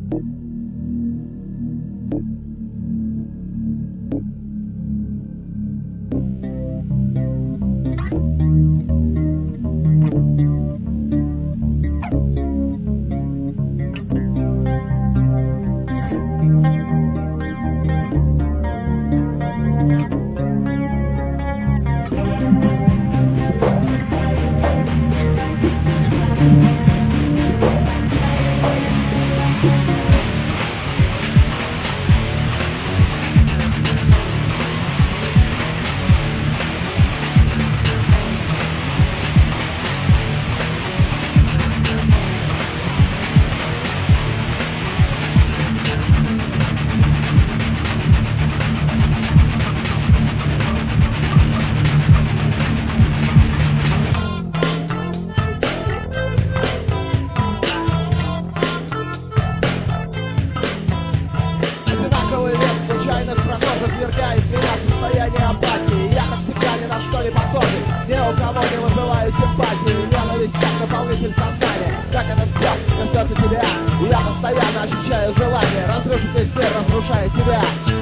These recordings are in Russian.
Свергает меня состояние апатии. Я, как всегда, ни на что не похожий. Ни у кого не вызываю симпатии. Ненависть как наполнитель сознания. Как это все коснется тебя. Я постоянно ощущаю желание разрушить весь мир, разрушая себя.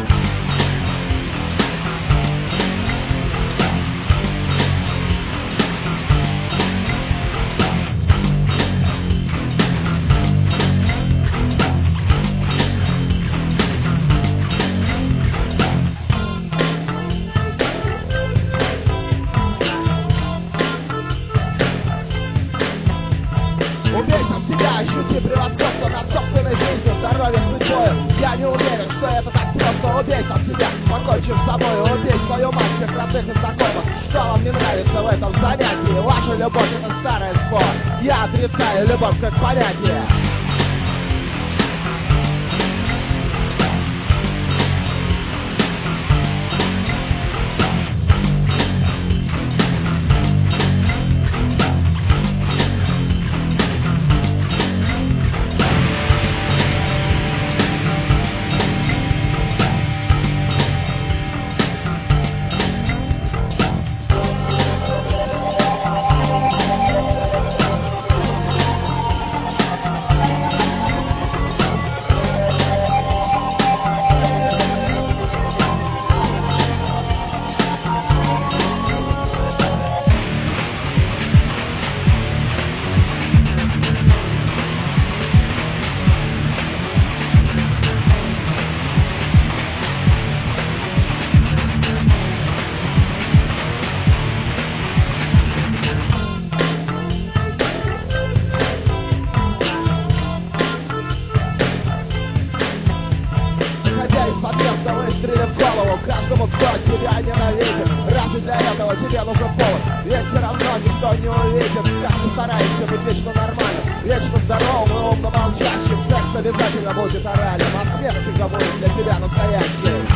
Ощути превосходство над собственной жизнью, здоровьем, судьбою. Я не уверен, что это так просто. Убей сам себя, покончив с собой. Убей свою мать, всех родных и знакомых. Что вам не нравится в этом занятии? Ваша любовь — это старое зло. Я отрицаю любовь как понятие. Выстрели в голову каждому, кто тебя ненавидит. Разве для этого тебе нужен повод? Ведь все равно никто не увидит, как ты стараешься быть вечно нормальным, вечно здоровым и умно молчащим. Секс обязательно будет оральным, а смерть всегда будет для тебя настоящей.